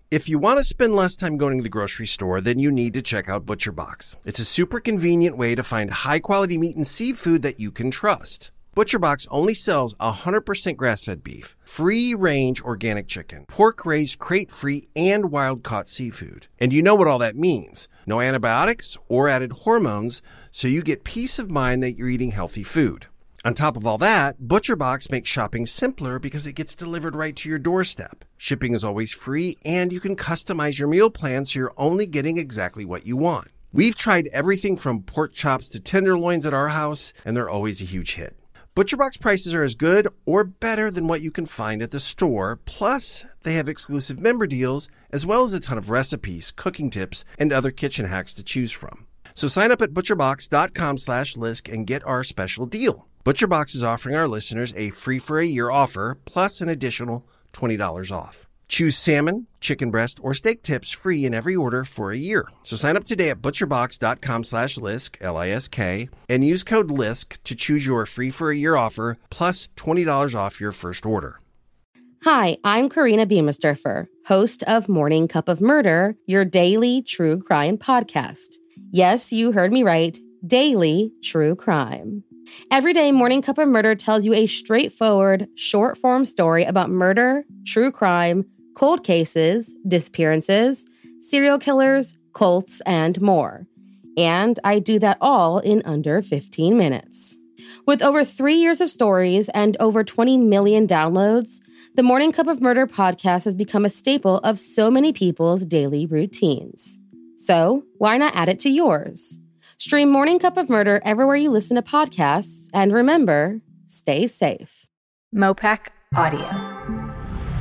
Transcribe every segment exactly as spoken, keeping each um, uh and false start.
If you want to spend less time going to the grocery store, then you need to check out ButcherBox. It's a super convenient way to find high-quality meat and seafood that you can trust. ButcherBox only sells one hundred percent grass-fed beef, free-range organic chicken, pork-raised crate-free, and wild-caught seafood. And you know what all that means. No antibiotics or added hormones, so you get peace of mind that you're eating healthy food. On top of all that, ButcherBox makes shopping simpler because it gets delivered right to your doorstep. Shipping is always free, and you can customize your meal plan so you're only getting exactly what you want. We've tried everything from pork chops to tenderloins at our house, and they're always a huge hit. ButcherBox prices are as good or better than what you can find at the store, plus they have exclusive member deals, as well as a ton of recipes, cooking tips, and other kitchen hacks to choose from. So sign up at butcherbox.com slash Lisk and get our special deal. ButcherBox is offering our listeners a free for a year offer, plus an additional twenty dollars off. Choose salmon, chicken breast, or steak tips free in every order for a year. So sign up today at butcherbox.com slash Lisk, L I S K, and use code Lisk to choose your free for a year offer, plus twenty dollars off your first order. Hi, I'm Karina Beamisturfer, host of Morning Cup of Murder, your daily true crime podcast. Yes, you heard me right, daily true crime. Every day, Morning Cup of Murder tells you a straightforward, short-form story about murder, true crime, cold cases, disappearances, serial killers, cults, and more. And I do that all in under fifteen minutes. With over three years of stories and over twenty million downloads, the Morning Cup of Murder podcast has become a staple of so many people's daily routines. So, why not add it to yours? Stream Morning Cup of Murder everywhere you listen to podcasts, and remember, stay safe. Mopac Audio.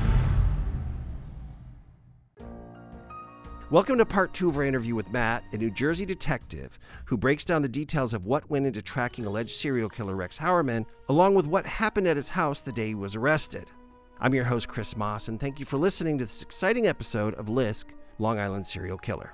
Welcome to part two of our interview with Matt, a New Jersey detective who breaks down the details of what went into tracking alleged serial killer Rex Heuermann, along with what happened at his house the day he was arrested. I'm your host, Chris Moss, and thank you for listening to this exciting episode of Lisk, Long Island Serial Killer.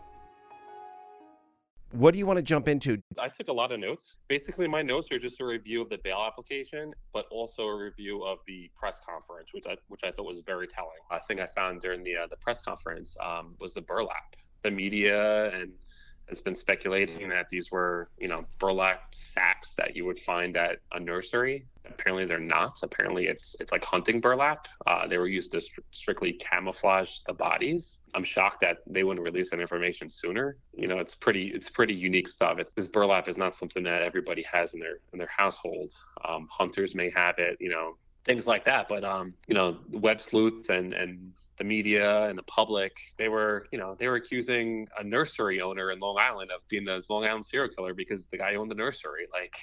What do you want to jump into? I took a lot of notes. Basically, my notes are just a review of the bail application, but also a review of the press conference, which I which I thought was very telling. A thing I found during the uh, the press conference um, was the burlap. The media and has been speculating that these were, you know, burlap sacks that you would find at a nursery. Apparently, they're not. Apparently, it's it's like hunting burlap. Uh, they were used to st- strictly camouflage the bodies. I'm shocked that they wouldn't release that information sooner. You know, it's pretty it's pretty unique stuff. It's, this burlap is not something that everybody has in their in their household. Um, hunters may have it, you know, things like that. But um, you know, web sleuths and and the media and the public, they were, you know, they were accusing a nursery owner in Long Island of being the Long Island serial killer because the guy owned the nursery. Like,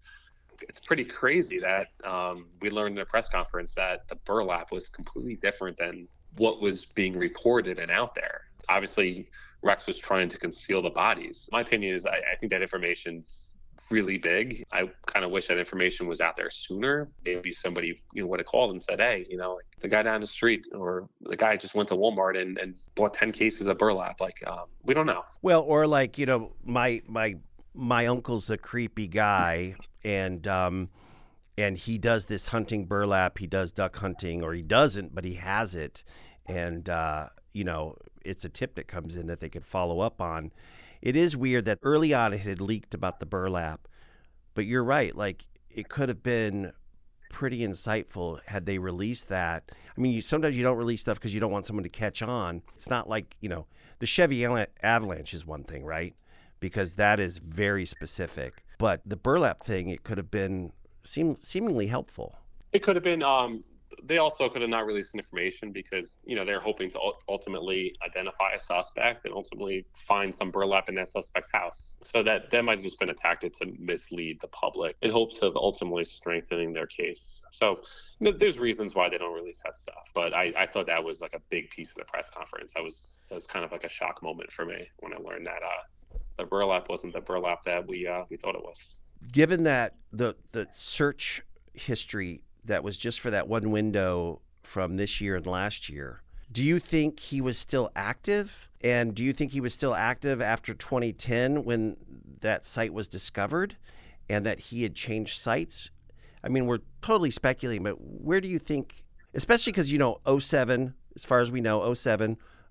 it's pretty crazy that um, we learned in a press conference that the burlap was completely different than what was being reported and out there. Obviously, Rex was trying to conceal the bodies. My opinion is I, I think that information's really big. I kind of wish that information was out there sooner. Maybe somebody, you know, would have called and said, hey, you know, like the guy down the street or the guy just went to Walmart and, and bought ten cases of burlap. Like, um, we don't know. Well, or like, you know, my my my uncle's a creepy guy, and um and he does this hunting burlap. He does duck hunting, or he doesn't, but he has it. And, uh, you know, it's a tip that comes in that they could follow up on. It is weird that early on it had leaked about the burlap, but you're right. Like, it could have been pretty insightful had they released that. I mean, you, sometimes you don't release stuff because you don't want someone to catch on. It's not like, you know, the Chevy Avalanche is one thing, right? Because that is very specific. But the burlap thing, it could have been seem, seemingly helpful. It could have been. Um, they also could have not released information because, you know, they're hoping to ultimately identify a suspect and ultimately find some burlap in that suspect's house. So that, that might have just been a tactic to mislead the public in hopes of ultimately strengthening their case. So, you know, there's reasons why they don't release that stuff. But I, I thought that was like a big piece of the press conference. That was, that was kind of like a shock moment for me when I learned that uh, the burlap wasn't the burlap that we uh, we thought it was. Given that the the search history that was just for that one window from this year and last year, do you think he was still active? And do you think he was still active after twenty ten when that site was discovered and that he had changed sites? I mean, we're totally speculating, but where do you think, especially because, you know, oh seven, as far as we know, oh seven,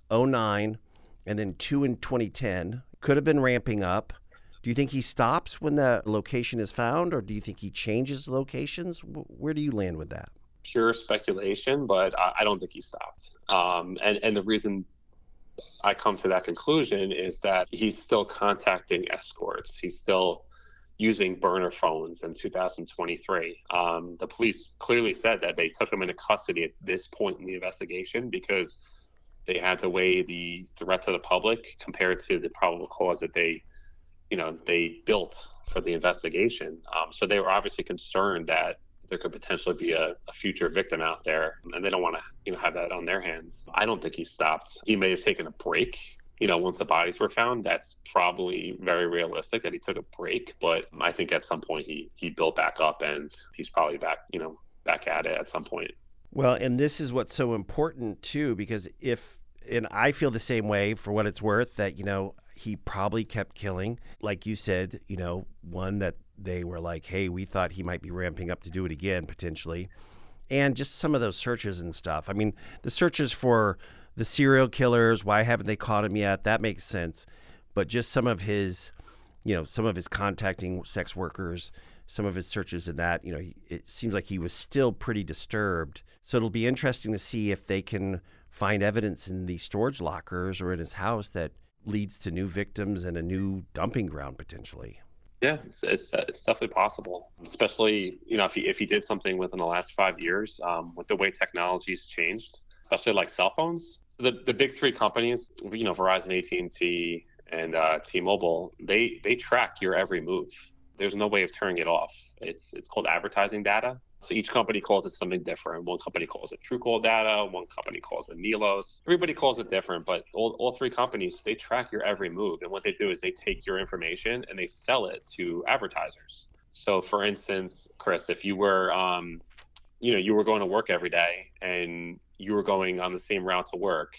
oh nine and then two in twenty ten. Could have been ramping up. Do you think he stops when the location is found, or do you think he changes locations? Where do you land with that? Pure speculation, but I, I don't think he stopped. Um, and, and the reason I come to that conclusion is that he's still contacting escorts. He's still using burner phones in two thousand twenty-three. Um, the police clearly said that they took him into custody at this point in the investigation because they had to weigh the threat to the public compared to the probable cause that they, you know, they built for the investigation. Um, so they were obviously concerned that there could potentially be a, a future victim out there, and they don't want to, you know, have that on their hands. I don't think he stopped. He may have taken a break. You know, once the bodies were found, that's probably very realistic that he took a break. But I think at some point he he built back up, and he's probably back, you know, back at it at some point. Well, and this is what's so important too, because if, and I feel the same way for what it's worth, that, you know, he probably kept killing. Like you said, you know, one that they were like, hey, we thought he might be ramping up to do it again, potentially. And just some of those searches and stuff. I mean, the searches for the serial killers, why haven't they caught him yet? That makes sense. But just some of his, you know, some of his contacting sex workers, some of his searches and that, you know, it seems like he was still pretty disturbed. So it'll be interesting to see if they can find evidence in these storage lockers or in his house that leads to new victims and a new dumping ground potentially. Yeah, it's, it's it's definitely possible, especially, you know, if he if he did something within the last five years, um, with the way technology's changed, especially like cell phones. The the big three companies, you know, Verizon, A T and T, and uh, T-Mobile, they they track your every move. There's no way of turning it off. It's it's called advertising data. So each company calls it something different. One company calls it TrueCall data. One company calls it Nelos. Everybody calls it different, but all, all three companies, they track your every move. And what they do is they take your information and they sell it to advertisers. So for instance, Chris, if you were, um, you know, you were going to work every day and you were going on the same route to work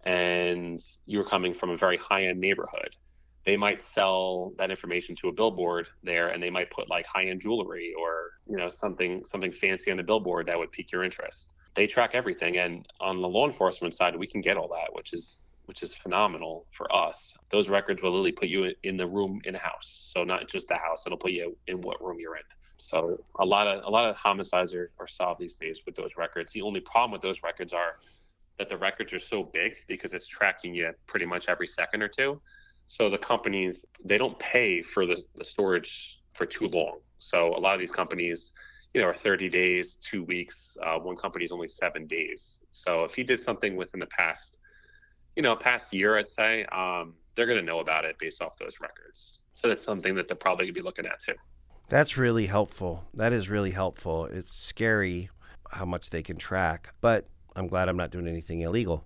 and you were coming from a very high-end neighborhood, they might sell that information to a billboard there, and they might put like high-end jewelry or, you know, something something fancy on the billboard that would pique your interest. They track everything, and on the law enforcement side, we can get all that, which is which is phenomenal for us. Those records will literally put you in the room in a house, so not just the house; it'll put you in what room you're in. So a lot of a lot of homicides are, are solved these days with those records. The only problem with those records are that the records are so big because it's tracking you pretty much every second or two. So the companies, they don't pay for the, the storage for too long. So a lot of these companies, you know, are thirty days, two weeks. Uh, one company is only seven days. So if he did something within the past, you know, past year, I'd say, um, they're going to know about it based off those records. So that's something that they're probably going to be looking at too. That's really helpful. That is really helpful. It's scary how much they can track, but I'm glad I'm not doing anything illegal.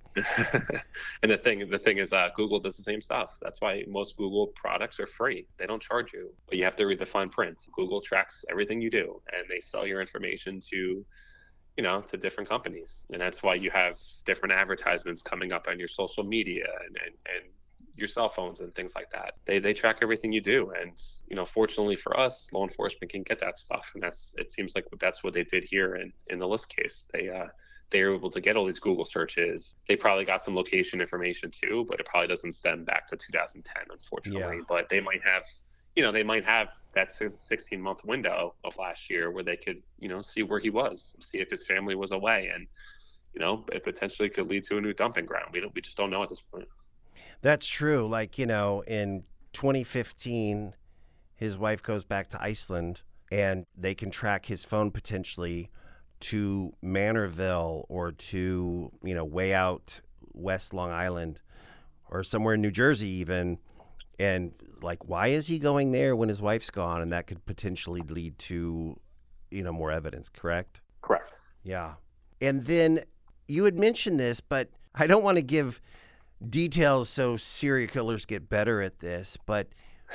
And the thing, the thing is, uh, Google does the same stuff. That's why most Google products are free. They don't charge you, but you have to read the fine print. Google tracks everything you do, and they sell your information to, you know, to different companies. And that's why you have different advertisements coming up on your social media and, and, and your cell phones and things like that. They they track everything you do. And, you know, fortunately for us, law enforcement can get that stuff. And that's, it seems like that's what they did here in, in the List case. They, uh, they were able to get all these Google searches. They probably got some location information too, but it probably doesn't stem back to two thousand ten, unfortunately. Yeah. But they might have, you know, they might have that sixteen month window of last year where they could, you know, see where he was, see if his family was away. And, you know, it potentially could lead to a new dumping ground. We don't, we just don't know at this point. That's true. Like, you know, in twenty fifteen, his wife goes back to Iceland and they can track his phone potentially to Manorville or to, you know, way out West Long Island or somewhere in New Jersey even. And like, why is he going there when his wife's gone? And that could potentially lead to, you know, more evidence, correct? Correct. Yeah. And then you had mentioned this, but I don't want to give details so serial killers get better at this, but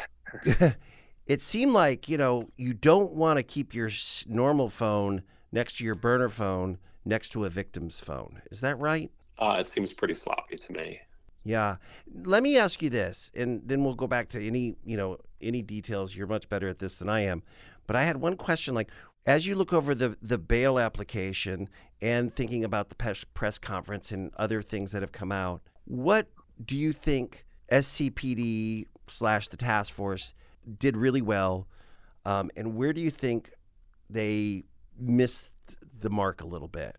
it seemed like, you know, you don't want to keep your normal phone next to your burner phone, next to a victim's phone. Is that right? Uh, it seems pretty sloppy to me. Yeah. Let me ask you this, and then we'll go back to any, you know, any details. You're much better at this than I am. But I had one question, like, as you look over the, the bail application and thinking about the press, press conference and other things that have come out, What do you think S C P D slash the task force did really well, um, and where do you think they missed the mark a little bit?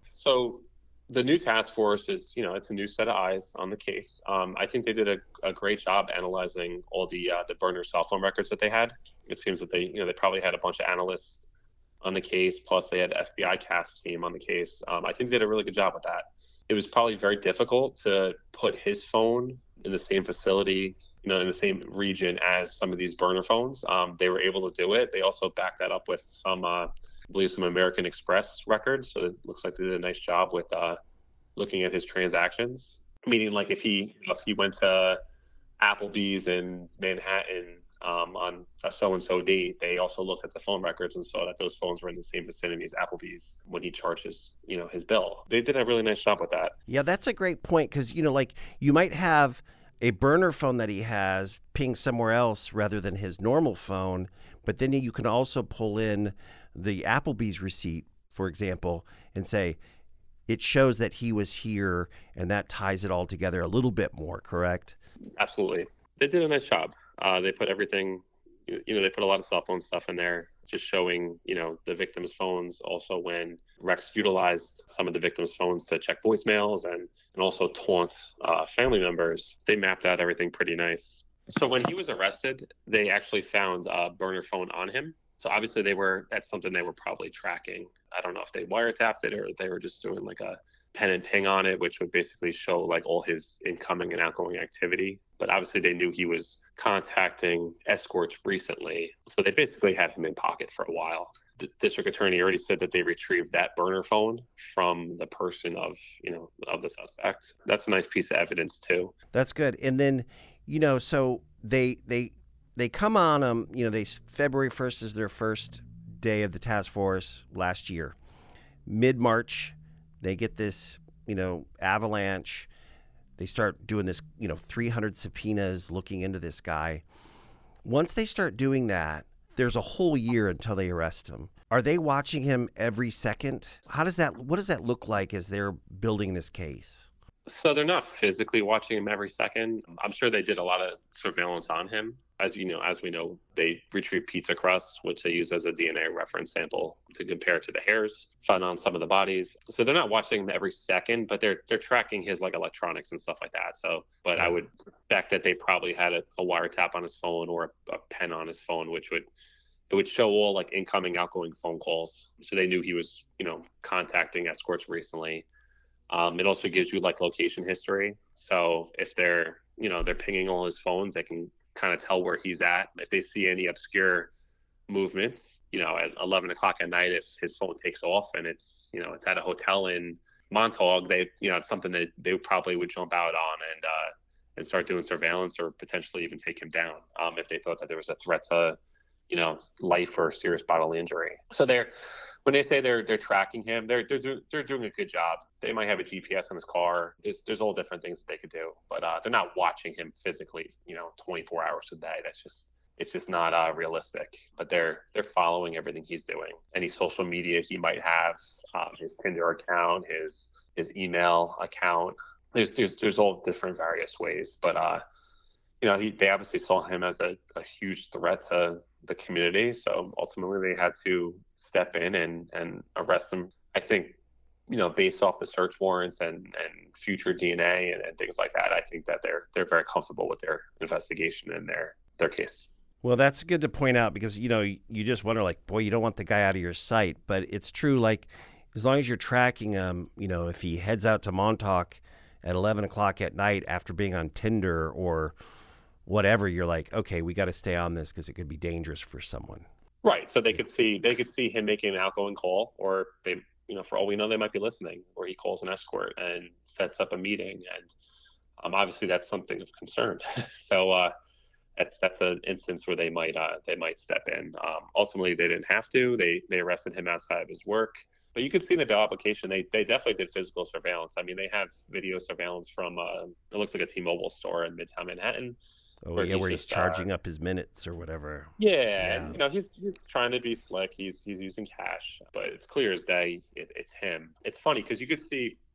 So the new task force is, you know, it's a new set of eyes on the case. Um, I think they did a, a great job analyzing all the uh, the burner cell phone records that they had. It seems that they, you know, they probably had a bunch of analysts on the case, plus they had F B I C A S team on the case. Um, I think they did a really good job with that. It was probably very difficult to put his phone in the same facility, you know, in the same region as some of these burner phones. Um, they were able to do it. They also backed that up with some, uh, I believe, some American Express records. So it looks like they did a nice job with uh, looking at his transactions. Meaning, like if he if he went to Applebee's in Manhattan um, on a so-and-so date, they also looked at the phone records and saw that those phones were in the same vicinity as Applebee's when he charges, you know, his bill. They did a really nice job with that. Yeah, that's a great point because, you know, like you might have a burner phone that he has ping somewhere else rather than his normal phone, but then you can also pull in the Applebee's receipt, for example, and say it shows that he was here, and that ties it all together a little bit more, correct? Absolutely. They did a nice job. Uh, they put everything, you know, they put a lot of cell phone stuff in there, just showing, you know, the victims' phones. Also, when Rex utilized some of the victims' phones to check voicemails and, and also taunt uh, family members, they mapped out everything pretty nice. So when he was arrested, they actually found a burner phone on him. So obviously they were, that's something they were probably tracking. I don't know if they wiretapped it or they were just doing like a pen and ping on it, which would basically show like all his incoming and outgoing activity. But obviously they knew he was contacting escorts recently. So they basically had him in pocket for a while. The district attorney already said that they retrieved that burner phone from the person of, you know, of the suspect. That's a nice piece of evidence too. That's good. And then, you know, so they, they, They come on, um, you know, they February first is their first day of the task force last year. Mid-March, they get this, you know, avalanche. They start doing this, you know, three hundred subpoenas looking into this guy. Once they start doing that, there's a whole year until they arrest him. Are they watching him every second? How does that, what does that look like as they're building this case? So they're not physically watching him every second. I'm sure they did a lot of surveillance on him. As you know, as we know, they retrieve pizza crusts, which they use as a D N A reference sample to compare to the hairs found on some of the bodies. So they're not watching him every second, but they're they're tracking his like electronics and stuff like that. So, but I would suspect that they probably had a, a wiretap on his phone or a, a pen on his phone, which would it would show all like incoming, outgoing phone calls. So they knew he was, you know, contacting escorts recently. Um, it also gives you like location history. So if they're, you know, they're pinging all his phones, they can kind of tell where he's at. If they see any obscure movements, you know, at eleven o'clock at night, if his phone takes off and it's, you know, it's at a hotel in Montauk, they, you know, it's something that they probably would jump out on and, uh, and start doing surveillance or potentially even take him down um, if they thought that there was a threat to, you know, life or serious bodily injury. So they're, when they say they're they're tracking him, they're they're, do, they're doing a good job. They might have a G P S in his car. There's there's all different things that they could do, but uh, they're not watching him physically, you know, twenty-four hours a day. That's just it's just not uh, realistic. But they're they're following everything he's doing. Any social media he might have, um, his Tinder account, his his email account. There's there's there's all different various ways, but uh, you know, he, they obviously saw him as a, a huge threat to the community. So ultimately they had to step in and, and arrest him. I think, you know, based off the search warrants and, and future D N A and, and things like that, I think that they're they're very comfortable with their investigation and their, their case. Well, that's good to point out because, you know, you just wonder like, boy, you don't want the guy out of your sight. But it's true, like, as long as you're tracking him, you know, if he heads out to Montauk at eleven o'clock at night after being on Tinder or whatever, you're like, okay, we got to stay on this because it could be dangerous for someone. Right. So they could see they could see him making an outgoing call, or they, you know, for all we know, they might be listening, or he calls an escort and sets up a meeting. And um, obviously that's something of concern. so uh, that's that's an instance where they might uh, they might step in. Um, ultimately, they didn't have to. They they arrested him outside of his work. But you can see in the bail application, they they definitely did physical surveillance. I mean, they have video surveillance from uh, it looks like a T-Mobile store in Midtown Manhattan. Oh, where yeah, he's where he's just, charging uh, up his minutes or whatever. Yeah, yeah. And, you know, he's he's trying to be slick. He's he's using cash, but it's clear as day it, it's him. It's funny because you could see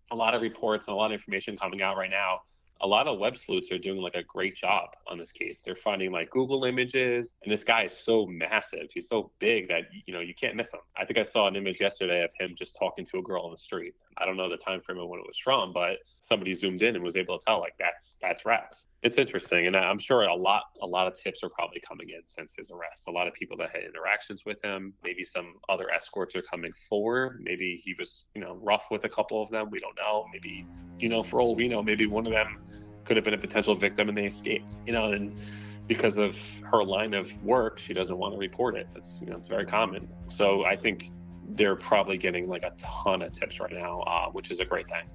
a lot of reports and a lot of information coming out right now. A lot of web sleuths are doing like a great job on this case. They're finding like Google images, and this guy is so massive. He's so big that, you know, you can't miss him. I think I saw an image yesterday of him just talking to a girl on the street. I don't know the time frame of when it was from, but somebody zoomed in and was able to tell like that's that's Rex. It's interesting, and I'm sure a lot a lot of tips are probably coming in since his arrest. A lot of people that had interactions with him. Maybe some other escorts are coming forward. Maybe he was, you know, rough with a couple of them. We don't know. Maybe, you know, for all we know, maybe one of them could have been a potential victim and they escaped. You know, and because of her line of work, she doesn't want to report it. That's, you know, it's very common. So I think they're probably getting like a ton of tips right now, uh, which is a great thing.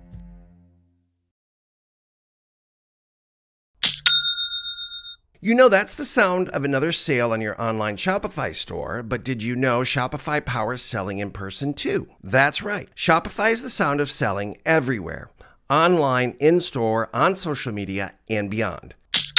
You know, that's the sound of another sale on your online Shopify store, but did you know Shopify powers selling in person too? That's right. Shopify is the sound of selling everywhere. Online, in-store, on social media, and beyond.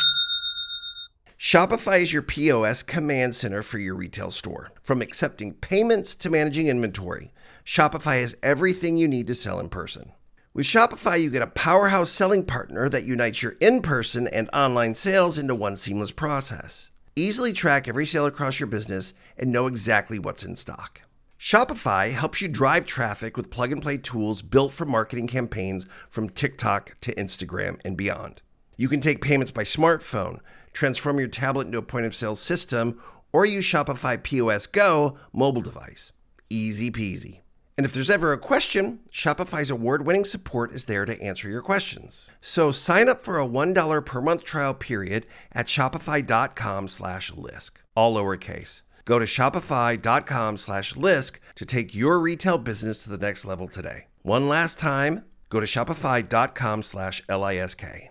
Shopify is your P O S command center for your retail store. From accepting payments to managing inventory, Shopify has everything you need to sell in person. With Shopify, you get a powerhouse selling partner that unites your in-person and online sales into one seamless process. Easily track every sale across your business and know exactly what's in stock. Shopify helps you drive traffic with plug-and-play tools built for marketing campaigns from TikTok to Instagram and beyond. You can take payments by smartphone, transform your tablet into a point-of-sale system, or use Shopify P O S Go mobile device. Easy peasy. And if there's ever a question, Shopify's award-winning support is there to answer your questions. So sign up for a one dollar per month trial period at shopify.com slash Lisk, all lowercase. Go to shopify.com slash Lisk to take your retail business to the next level today. One last time, go to shopify.com slash L-I-S-K.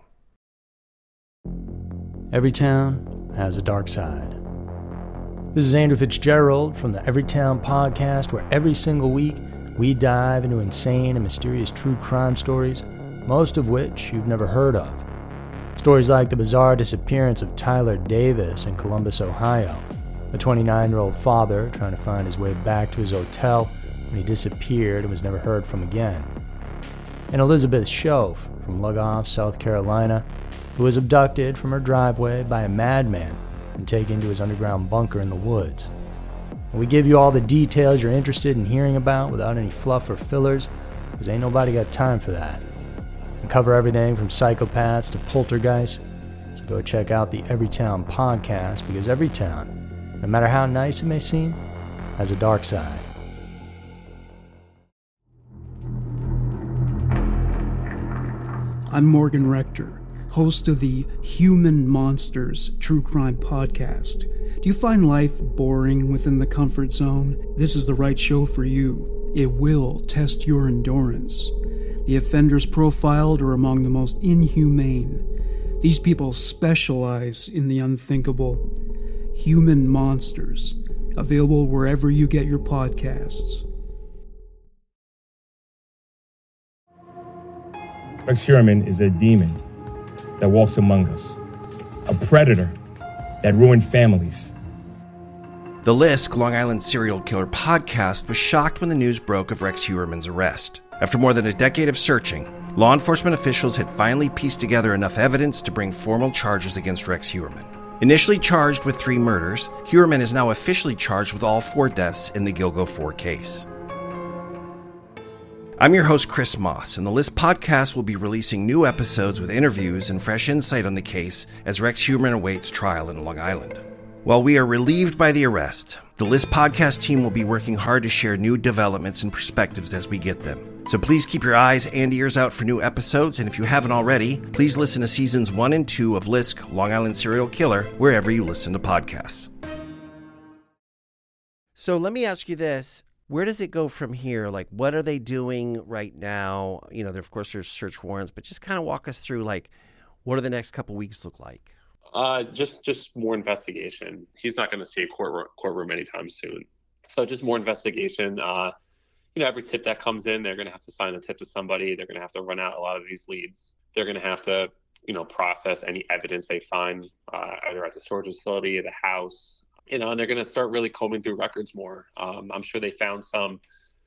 Every town has a dark side. This is Andrew Fitzgerald from the Everytown Podcast, where every single week we dive into insane and mysterious true crime stories, most of which you've never heard of. Stories like the bizarre disappearance of Tyler Davis in Columbus, Ohio, a twenty-nine-year-old father trying to find his way back to his hotel when he disappeared and was never heard from again. And Elizabeth Shoaf from Lugoff, South Carolina, who was abducted from her driveway by a madman and taken to his underground bunker in the woods. And we give you all the details you're interested in hearing about without any fluff or fillers, because ain't nobody got time for that. We cover everything from psychopaths to poltergeists, so go check out the Everytown Podcast, because every town, no matter how nice it may seem, has a dark side. I'm Morgan Rector, host of the Human Monsters True Crime Podcast. Do you find life boring within the comfort zone? This is the right show for you. It will test your endurance. The offenders profiled are among the most inhumane. These people specialize in the unthinkable. Human Monsters, available wherever you get your podcasts. Rex Heuermann is a demon that walks among us, a predator that ruined families. The Lisk, Long Island serial killer podcast was shocked when the news broke of Rex Heuermann's arrest. After more than a decade of searching, law enforcement officials had finally pieced together enough evidence to bring formal charges against Rex Heuermann. Initially charged with three murders, Heuermann is now officially charged with all four deaths in the Gilgo four case. I'm your host, Chris Moss, and the Lisk podcast will be releasing new episodes with interviews and fresh insight on the case as Rex Heuermann awaits trial in Long Island. While we are relieved by the arrest, the Lisk podcast team will be working hard to share new developments and perspectives as we get them. So please keep your eyes and ears out for new episodes, and if you haven't already, please listen to seasons one and two of Lisk, Long Island Serial Killer, wherever you listen to podcasts. So let me ask you this. Where does it go from here? Like, what are they doing right now? You know, there, of course, there's search warrants, but just kind of walk us through, like, what do the next couple weeks look like? Uh, just just more investigation. He's not going to see a courtroom, courtroom anytime soon. So just more investigation. Uh, you know, every tip that comes in, they're going to have to sign the tip to somebody. They're going to have to run out a lot of these leads. They're going to have to, you know, process any evidence they find, uh, either at the storage facility or the house. You know, and they're going to start really combing through records more. Um, I'm sure they found some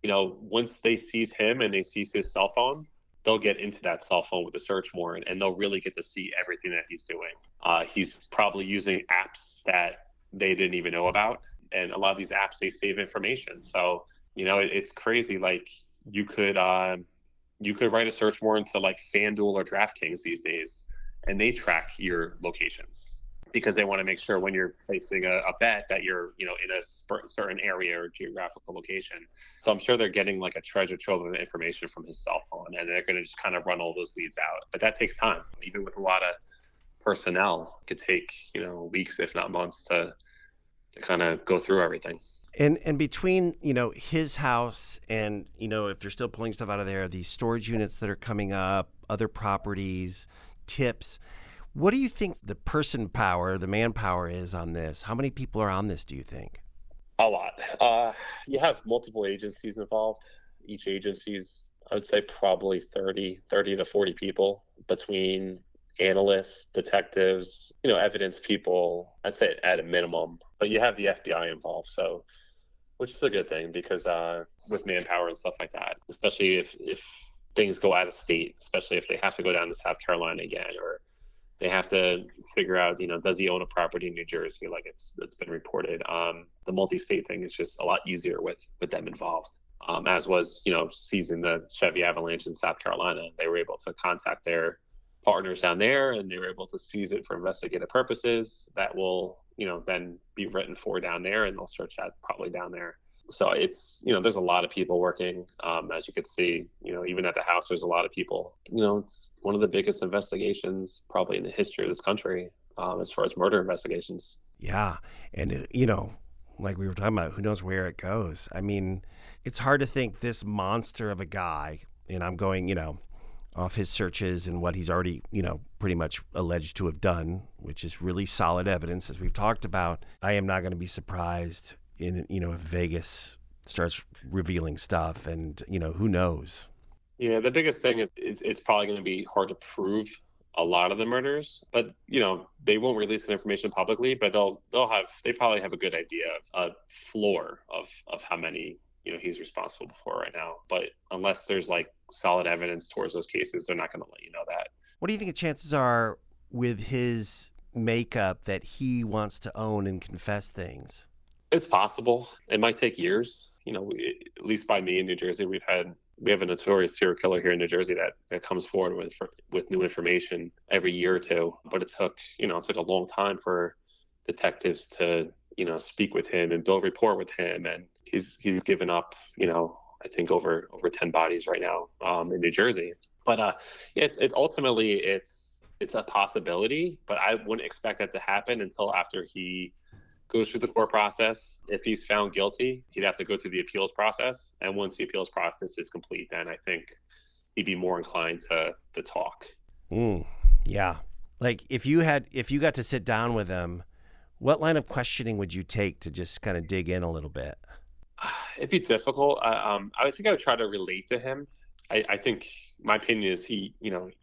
you know, once they seize him and they seize his cell phone, they'll get into that cell phone with a search warrant and they'll really get to see everything that he's doing. Uh, he's probably using apps that they didn't even know about. And a lot of these apps, they save information. So, you know, it, it's crazy. Like you could, uh, you could write a search warrant to like FanDuel or DraftKings these days, and they track your locations because they want to make sure when you're placing a, a bet that you're, you know, in a sp- certain area or geographical location. So I'm sure they're getting like a treasure trove of information from his cell phone, and they're going to just kind of run all those leads out. But that takes time. Even with a lot of personnel, it could take, you know, weeks, if not months to to kind of go through everything. And and between, you know, his house and, you know, if they're still pulling stuff out of there, these storage units that are coming up, other properties, tips, what do you think the person power, the manpower is on this? How many people are on this, do you think? A lot. Uh, you have multiple agencies involved. Each agency's, I would say, probably thirty, thirty to forty people between analysts, detectives, you know, evidence people, I'd say at a minimum. But you have the F B I involved, so which is a good thing because uh, with manpower and stuff like that, especially if, if things go out of state, especially if they have to go down to South Carolina again, or they have to figure out, you know, does he own a property in New Jersey? Like it's it's been reported. Um, the multi-state thing is just a lot easier with with them involved. Um, as was, you know, seizing the Chevy Avalanche in South Carolina. They were able to contact their partners down there, and they were able to seize it for investigative purposes. That will, you know, then be written for down there, and they'll search that probably down there. So it's, you know, there's a lot of people working. Um, as you could see, you know, even at the house, there's a lot of people. You know, it's one of the biggest investigations probably in the history of this country um, as far as murder investigations. Yeah. And, uh, you know, like we were talking about, who knows where it goes? I mean, it's hard to think this monster of a guy, and I'm going, you know, off his searches and what he's already, you know, pretty much alleged to have done, which is really solid evidence, as we've talked about. I am not going to be surprised in, you know, if Vegas starts revealing stuff, and, you know, who knows? Yeah, the biggest thing is it's, it's probably going to be hard to prove a lot of the murders, but, you know, they won't release the information publicly, but they'll they'll have they probably have a good idea of a floor of of how many, you know, he's responsible for right now. But unless there's like solid evidence towards those cases, they're not going to let you know that. What do you think the chances are with his makeup that he wants to own and confess things? It's possible. It might take years. You know, we, at least by me in New Jersey, we've had we have a notorious serial killer here in New Jersey that, that comes forward with with new information every year or two. But it took, you know, it took a long time for detectives to, you know, speak with him and build rapport with him. And he's he's given up, you know, I think over over ten bodies right now um, in New Jersey. But uh, it's it's ultimately it's it's a possibility, but I wouldn't expect that to happen until after he goes through the court process. If he's found guilty, he'd have to go through the appeals process. And once the appeals process is complete, then I think he'd be more inclined to to talk. Mm, yeah. Like if you had if you got to sit down with him, what line of questioning would you take to just kind of dig in a little bit? It'd be difficult. I, um, I think I would try to relate to him. I, I think my opinion is he, you know,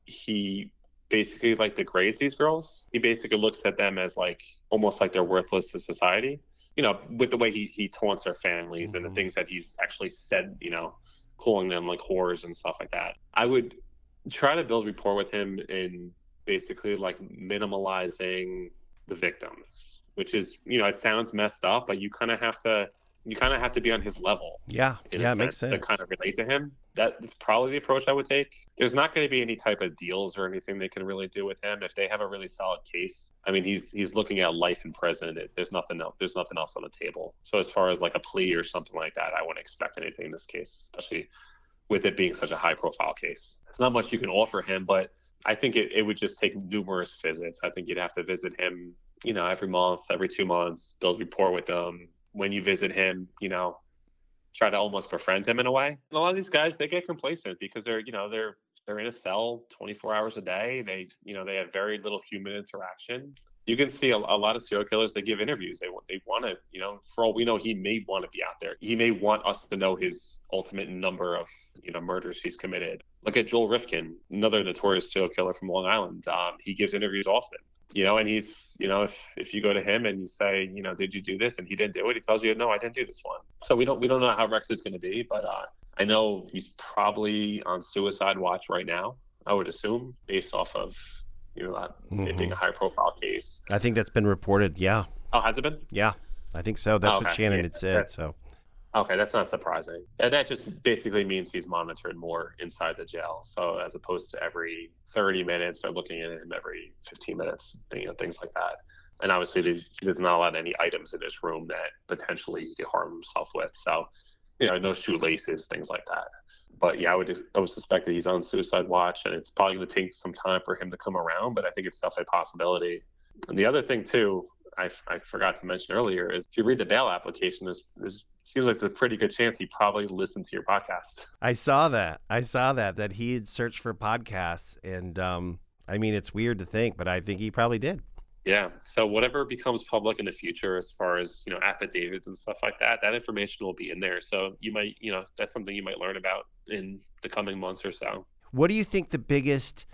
he basically like degrades these girls. He basically looks at them as like almost like they're worthless to society. You know, with the way he, he taunts their families mm-hmm. and the things that he's actually said, you know, calling them like whores and stuff like that. I would try to build rapport with him in basically like minimalizing the victims, which is, you know, it sounds messed up, but you kind of have to you kind of have to be on his level. Yeah, yeah, it makes sense. To kind of relate to him. That's probably the approach I would take. There's not going to be any type of deals or anything they can really do with him if they have a really solid case. I mean, he's he's looking at life in prison. It, there's nothing else. There's nothing else on the table. So as far as like a plea or something like that, I wouldn't expect anything in this case, especially with it being such a high-profile case. There's not much you can offer him, but I think it, it would just take numerous visits. I think you'd have to visit him, you know, every month, every two months, build rapport with him. When you visit him, you know, try to almost befriend him in a way. And a lot of these guys, they get complacent because they're, you know, they're they're in a cell twenty-four hours a day. They, you know, they have very little human interaction. You can see a, a lot of serial killers, they give interviews. They want, they want to, you know, for all we know, he may want to be out there. He may want us to know his ultimate number of, you know, murders he's committed. Look at Joel Rifkin, another notorious serial killer from Long Island. Um, he gives interviews often. You know, and he's, you know, if, if you go to him and you say, you know, did you do this? And he didn't do it, he tells you, no, I didn't do this one. So we don't, we don't know how Rex is going to be, but uh, I know he's probably on suicide watch right now, I would assume, based off of, you know, that mm-hmm. it being a high profile case. I think that's been reported. Yeah. Oh, has it been? Yeah, I think so. That's oh, okay. what Shannon yeah. had said. That's, so. Okay, that's not surprising. And that just basically means he's monitored more inside the jail. So as opposed to every thirty minutes, they're looking at him every fifteen minutes, you know, things like that. And obviously there's, there's not allowed any items in his room that potentially he could harm himself with. So, you know, no shoelaces, things like that. But yeah, I would I would suspect that he's on suicide watch, and it's probably going to take some time for him to come around, but I think it's definitely a possibility. And the other thing too, I, I forgot to mention earlier, is if you read the bail application, there's, there's seems like there's a pretty good chance he probably listened to your podcast. I saw that. I saw that, that he had searched for podcasts. And um, I mean, it's weird to think, but I think he probably did. Yeah. So whatever becomes public in the future, as far as, you know, affidavits and stuff like that, that information will be in there. So you might, you know, that's something you might learn about in the coming months or so. What do you think the biggest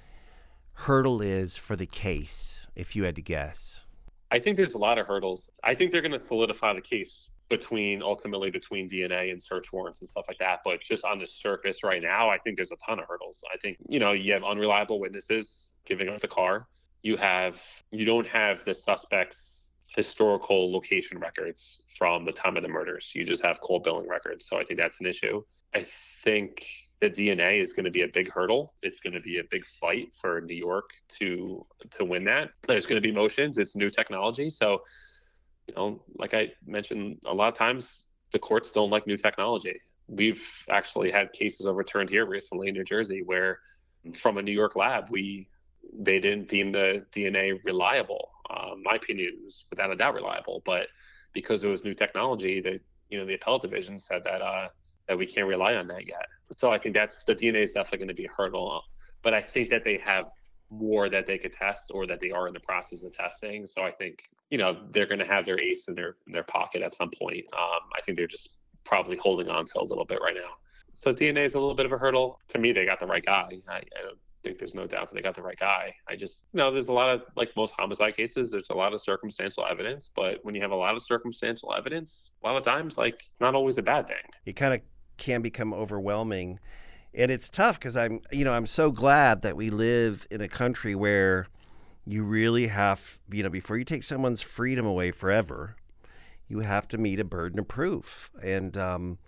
hurdle is for the case, if you had to guess? I think there's a lot of hurdles. I think they're going to solidify the case between ultimately between D N A and search warrants and stuff like that. But just on the surface right now, I think there's a ton of hurdles. I think, you know, you have unreliable witnesses giving up the car. You have, you don't have the suspect's historical location records from the time of the murders. You just have cold billing records. So I think that's an issue. I think the D N A is going to be a big hurdle. It's going to be a big fight for New York to to win that. There's going to be motions. It's new technology. So, you know, like I mentioned, a lot of times the courts don't like new technology. We've actually had cases overturned here recently in New Jersey where from a New York lab, we they didn't deem the D N A reliable. Uh, my opinion was without a doubt reliable, but because it was new technology, the you know the appellate division said that uh, that we can't rely on that yet. So I think that's the D N A is definitely going to be a hurdle, but I think that they have more that they could test or that they are in the process of testing. So I think, you know, they're going to have their ace in their in their pocket at some point. Um, I think they're just probably holding on to a little bit right now. So D N A is a little bit of a hurdle. To me, they got the right guy. I, I don't think there's no doubt that they got the right guy. I just, you know, there's a lot of, like most homicide cases, there's a lot of circumstantial evidence, but when you have a lot of circumstantial evidence, a lot of times, like, it's not always a bad thing. It kind of can become overwhelming. And it's tough because I'm, you know, I'm so glad that we live in a country where you really have, you know, before you take someone's freedom away forever, you have to meet a burden of proof. And, um,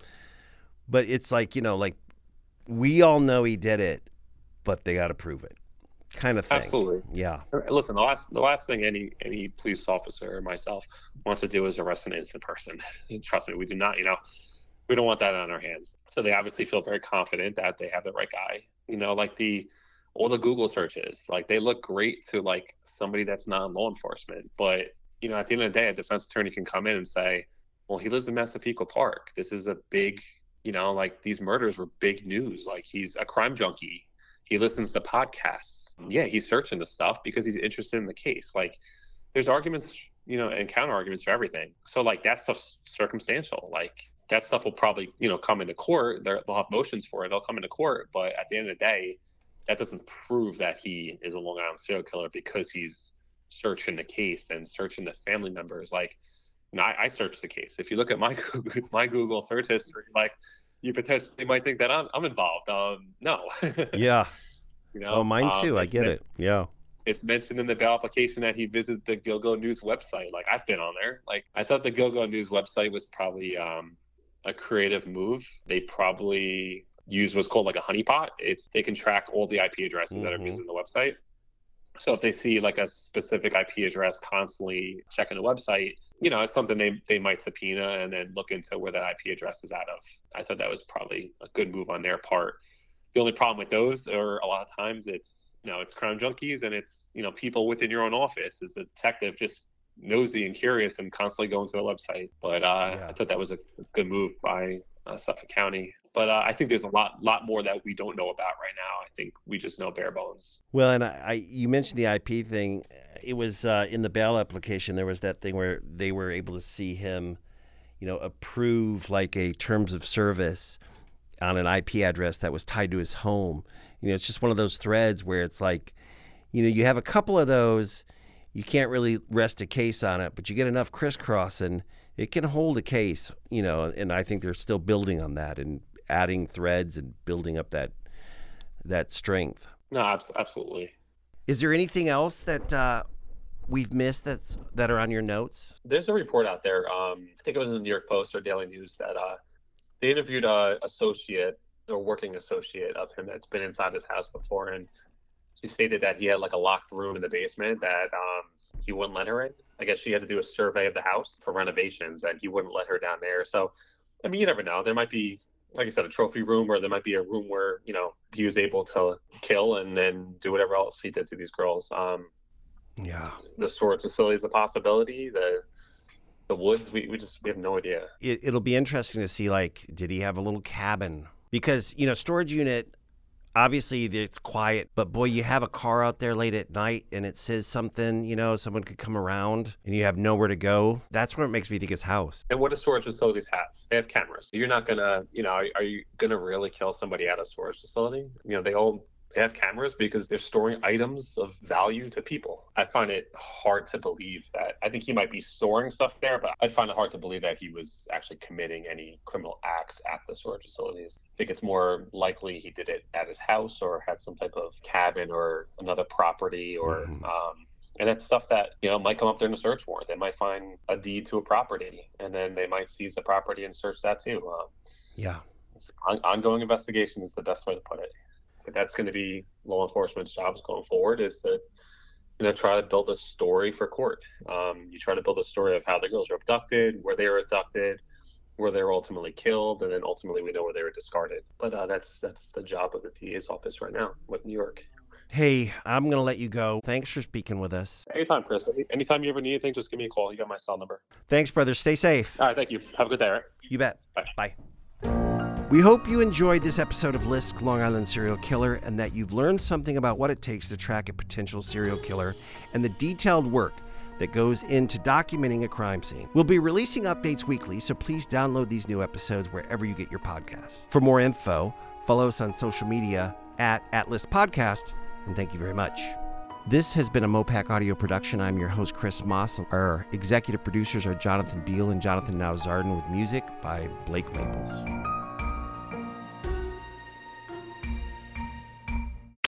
but it's like, you know, like we all know he did it, but they got to prove it, kind of thing. Absolutely. Yeah. Listen, the last, the last thing any, any police officer or myself wants to do is arrest an innocent person. Trust me, we do not, you know, we don't want that on our hands. So they obviously feel very confident that they have the right guy. You know, like the all the Google searches, like they look great to like somebody that's not in law enforcement. But, you know, at the end of the day, a defense attorney can come in and say, well, he lives in Massapequa Park. This is a big, you know, like these murders were big news. Like he's a crime junkie. He listens to podcasts. Yeah, he's searching the stuff because he's interested in the case. Like there's arguments, you know, and counter arguments for everything. So like that stuff's circumstantial. Like that stuff will probably, you know, come into court. They'll have motions for it. They'll come into court. But at the end of the day, that doesn't prove that he is a Long Island serial killer because he's searching the case and searching the family members. Like, you know, I, I searched the case. If you look at my Google, my Google search history, like you potentially might think that I'm, I'm involved. Um, no. Yeah. You know, oh, mine too. Um, I get it. Yeah. It's mentioned in the bail application that he visited the Gilgo News website. Like I've been on there. Like I thought the Gilgo News website was probably um, a creative move. They probably use what's called like a honeypot. It's they can track all the I P addresses mm-hmm. that are visiting the website. So if they see like a specific I P address constantly checking the website, you know, it's something they, they might subpoena and then look into where that I P address is out of. I thought that was probably a good move on their part. The only problem with those are a lot of times it's, you know, it's crime junkies and it's, you know, people within your own office. As a detective, just nosy and curious and constantly going to the website. But uh, yeah. I thought that was a good move by uh, Suffolk County. But uh, I think there's a lot, lot more that we don't know about right now. I think we just know bare bones. Well, and I, I you mentioned the I P thing. It was uh, in the bail application. There was that thing where they were able to see him, you know, approve like a terms of service on an I P address that was tied to his home. You know, it's just one of those threads where it's like, you know, you have a couple of those, you can't really rest a case on it, but you get enough crisscross and it can hold a case, you know, and I think they're still building on that and adding threads and building up that that strength. No, absolutely. Is there anything else that uh, we've missed that's that are on your notes? There's a report out there. Um, I think it was in the New York Post or Daily News that uh, they interviewed a associate or working associate of him that's been inside his house before, and she stated that he had like a locked room in the basement that um, he wouldn't let her in. I guess she had to do a survey of the house for renovations, and he wouldn't let her down there. So, I mean, you never know. There might be, like I said, a trophy room, or there might be a room where, you know, he was able to kill and then do whatever else he did to these girls. Um, yeah. The storage facility is a possibility. The the woods, we, we just we have no idea. It, it'll be interesting to see, like, did he have a little cabin? Because, you know, storage unit, obviously it's quiet, but boy, you have a car out there late at night and it says something, you know, someone could come around and you have nowhere to go. That's what it makes me think his house. And what do storage facilities have? They have cameras. You're not going to, you know, are, are you going to really kill somebody at a storage facility? You know, they all they have cameras because they're storing items of value to people. I find it hard to believe that. I think he might be storing stuff there, but I find it hard to believe that he was actually committing any criminal acts at the storage facilities. I think it's more likely he did it at his house or had some type of cabin or another property or, mm-hmm. um, and that's stuff that, you know, might come up during a search warrant. They might find a deed to a property and then they might seize the property and search that too. Um, yeah. On- ongoing investigation is the best way to put it. But that's going to be law enforcement's jobs going forward, is to, you know, try to build a story for court. Um, you try to build a story of how the girls were abducted, where they were abducted, where they were ultimately killed, and then ultimately we know where they were discarded. But uh, that's that's the job of the D A's office right now with New York. Hey, I'm going to let you go. Thanks for speaking with us. Anytime, Chris. Anytime you ever need anything, just give me a call. You got my cell number. Thanks, brother. Stay safe. All right, thank you. Have a good day, all right? You bet. Bye. Bye. We hope you enjoyed this episode of Lisk, Long Island Serial Killer, and that you've learned something about what it takes to track a potential serial killer and the detailed work that goes into documenting a crime scene. We'll be releasing updates weekly, so please download these new episodes wherever you get your podcasts. For more info, follow us on social media at Atlas Podcast, and thank you very much. This has been a Mopac Audio production. I'm your host, Chris Moss. Our executive producers are Jonathan Beal and Jonathan Nauzarden, with music by Blake Maples.